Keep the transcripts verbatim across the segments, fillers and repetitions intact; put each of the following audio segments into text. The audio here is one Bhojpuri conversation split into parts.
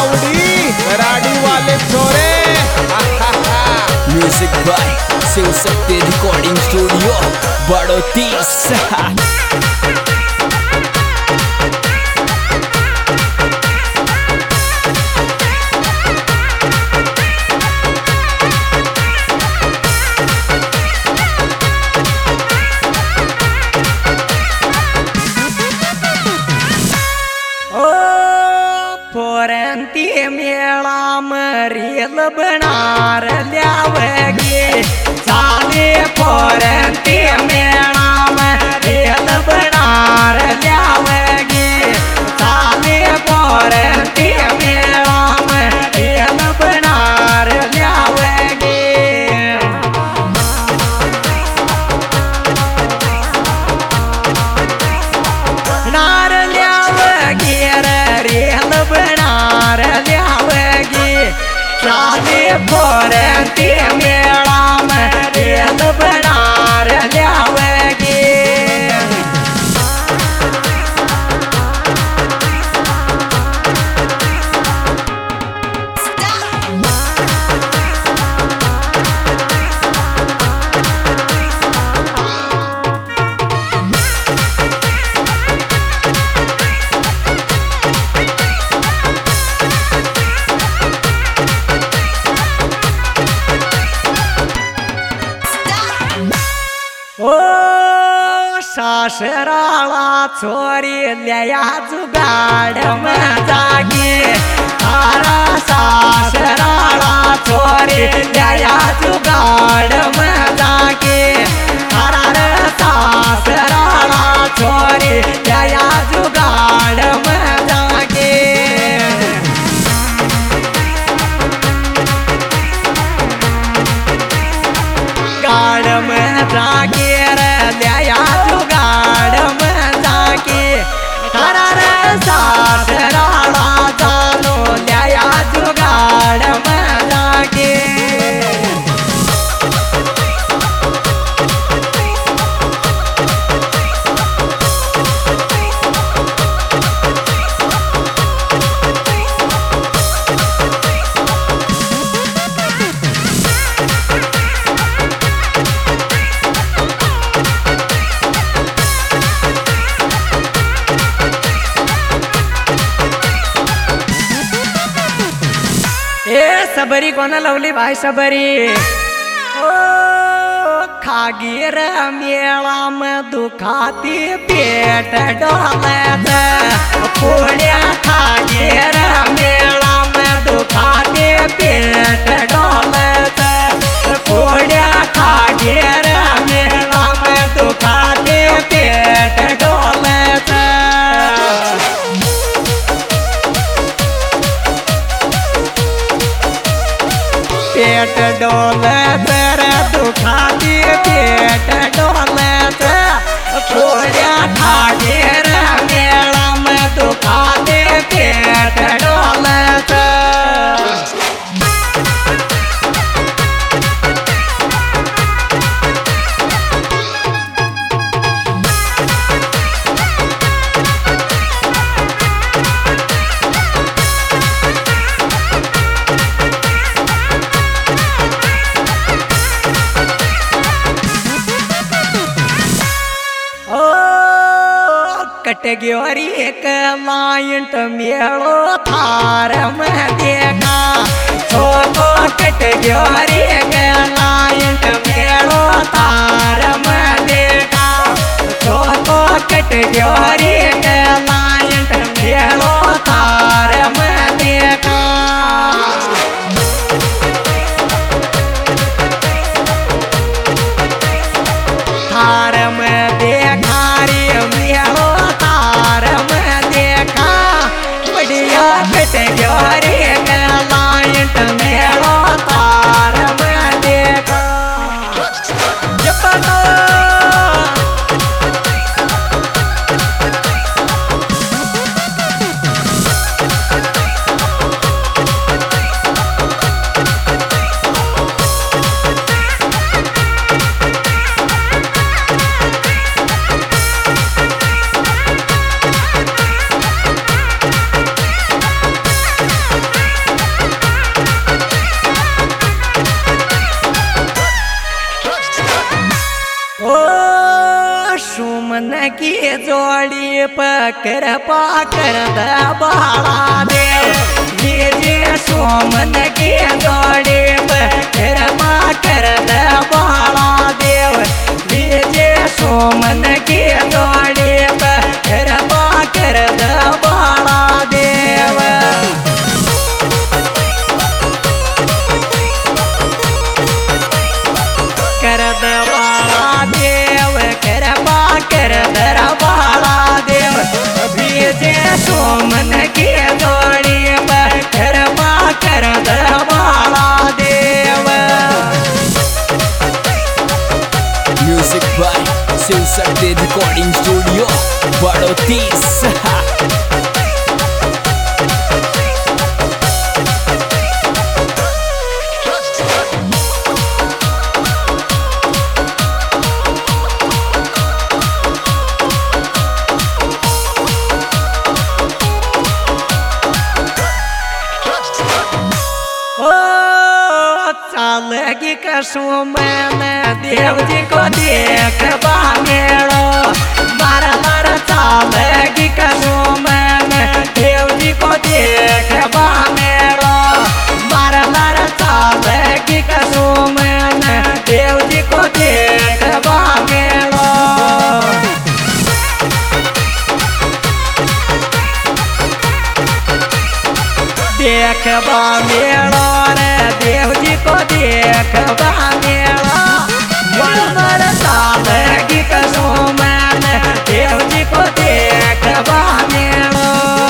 राउडी राडी वाले छोरे। Music by Shiv Shakti recording studio बड़ोतीस। पोरंती मेळा मरील बनार ल्यावगे चाले पोरंती मेळा मरील बनार ल्यावगे चाले पोरंती मेळा मरील बनार ल्यावगे नार ल्यावगे रेल बनार ल्यावगे चाले पोरंती मेळा मरील बनार ल्यावगे ओ सासराला चोरी ल्या जुगाड जागे तारा सासराला चोरी ल्या जुगाड जागे तारा सासराला चोरी ल्या जुगाड जागे गाड जागे ल्या जुगाड जागे तारा सासराला जानो ल्या जुगाड जागे ए सबरी कोणा लावली भाई सबरी ओ खागीर मेळा म दुखाती पेट डोलत पुण्या खागीर मेळा म दुखाती पेट डोलत पुण्या खागीर मेळा म दुखाती पेट डोलत पेट डोलत रे दुखाती पेट डोलत पुण्या खागीर मेळा म दुखाती पेट डोलत कटग्योरी एक लायंट मेळो थार देखा छोटो कटग्योरी एक लायंट मेळो थार देखा छोटो कटग्योरी एक लायंट मेळो थार देखा थार देखा रे मेळो थार देखा बढ़िया कटग्योरी एक लायंट मेळो थार देखा जपनो की जोड़ी पकर पाकर दबाड़ा देव डीजे सोमन की जोड़ी पकर पाकर दबाड़ा देव डीजे सोमन की जोड़ी पकर पाकर दबाड़ा देव कर दबाड़ा देव कर पाकर दबाड़ा देव डीजे सोमन की जोड़ी पकर पाकर दबाड़ा देव music by Shiv Shakti recording studio Baroti. लगी कसो मैंने देव जी को देख बामेड़ो मारा मारा चालगी कसो मैंने देव जी को देख बामेड़ो मारा मारा चालगी कसो मैंने देव जी को देख बामेड़ो देख बामेड़ो रे देव जी को देख बामेड़ो मर साल की कसो मैंने देव जी को देख बामेड़ो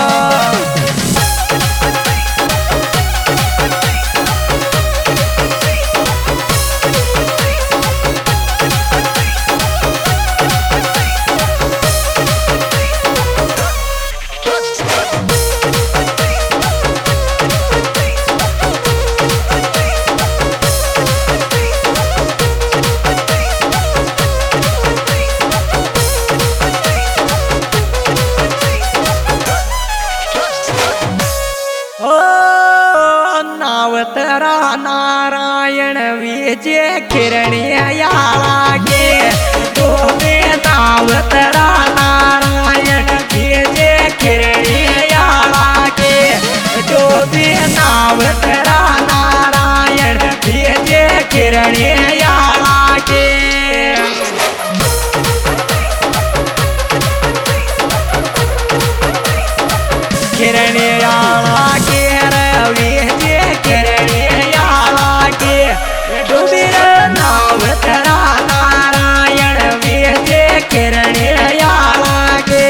नावतरा नारायण विजय किरणिया लागे दोबे नावतरा नारायण विजय किरणिया लागे दोबे नावतरा नारायण विजय किरणिया लागे किरणिया लागे विजय किरणिया लागे डूबीर नावतरा नारायण विजय किरणिया लागे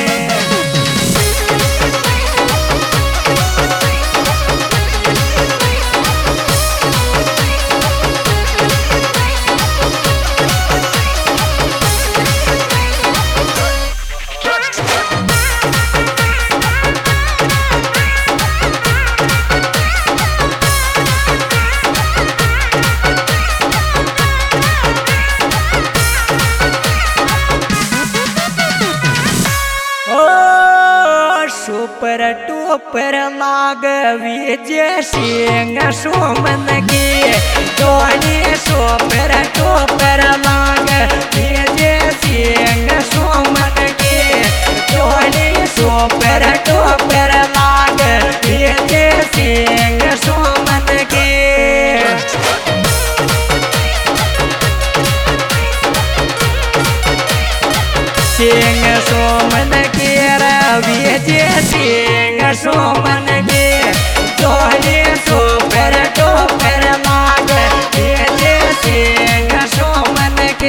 सुपर टूपर लाग विजय सिंह सोमन की जोड़ी सुपर टूपर लाग विजय सिंह सोमन की जोड़ी सुपर टूपर लाग विजय सिंह सोमन की सिंह सोमन के विजय सिंह सोमन के जोड़ी सुपर टूपर लाग विजय सिंह सोमन के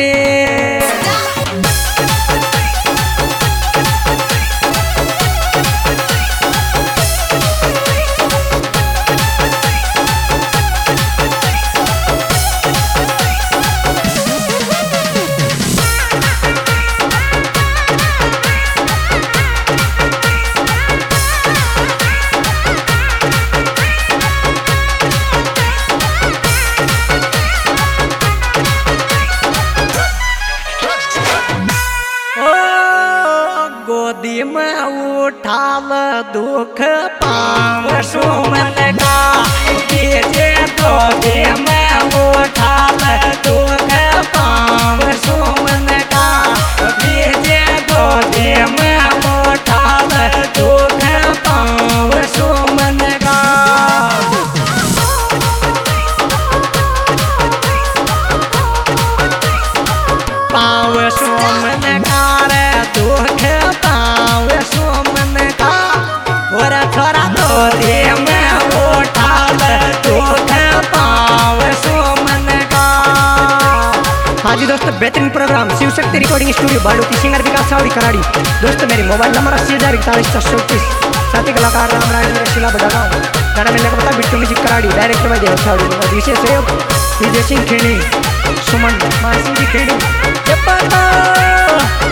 गोदी में उठाल दुख पाव सोमन का डीजे गोदी में उठाल दुख पाव सोमन का DJ go program Shiv Shakti recording studio Baroti, singer Vikas सावड़ी कराड़ी। दोस्तों मेरी मोबाइल नंबर अस्सी हजार इकतालीस चार सौ इक्कीस। साथी कलाकार राम राय रशीला बड़ागांव। गाना मिलने का पता बिट्टू म्यूजिक कराड़ी, डायरेक्टर भाई देव सावड़ी और विशेष सहयोग विजय सिंह खेड़ी, सुमन मानसिंह जी खेड़ी। ये पता